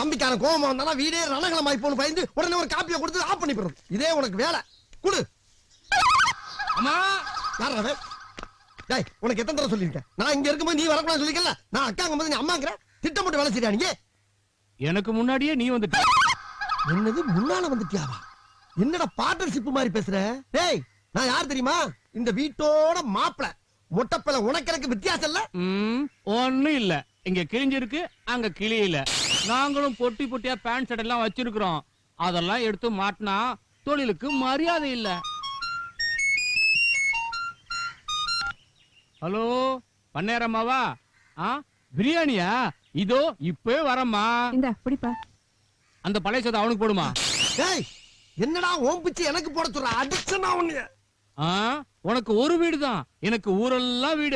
தம்பிக்கான கோபமா வந்தானா வீடே ரணகலமாய் போன்னு பயந்து உடனே ஒரு காப்பியை கொடுத்து ஆஃப் பண்ணி போறது. இதே உனக்கு வேலை. குடு. அம்மா யாரா டேய், உனக்கு எத்தனை தடவை சொல்லிருக்கேன்? நான் இங்க இருக்கும்போது நீ வரக்கூடாதுன்னு சொல்லிக்கல. நான் அக்காங்க போது நீ அம்மாங்கிற திட்டம் போட்டு வேலை செய்யா நீ? எனக்கு முன்னாடியே நீ வந்துட்ட. என்னது முன்னால வந்துட்டியாவா? என்னடா பார்ட்னர்ஷிப் மாதிரி பேசுற? டேய், நான் யார் தெரியுமா? இந்த வீட்டோட மாப்பிள. மொட்டப்பல உனக்கு எனக்கு வித்தியாசம் இல்ல. ஒண்ணும் இல்ல. இங்க கிழிஞ்சிருக்கு, அங்க கிளியில. நாங்களும் பொட்டி பொட்டியா பேண்ட் ஷர்ட் எல்லாம் வச்சிருக்கிறோம். அதெல்லாம் எடுத்து மாட்டினா தொழிலுக்கு மரியாதை இல்ல. ஹலோ பண்ணேரம்மாவா? பிரியாணியா? இதோ இப்பவே வரம்மா. இந்த பிடிப்பா. அந்த பழைய சோதா அவனுக்கு போடுமா. டேய், என்னடா ஓம் பிச்சு எனக்கு போட சொல்ற? அடிச்சனா உன்னைய. உனக்கு ஒரு வீடு தான், எனக்கு ஊரெல்லாம் வீடு.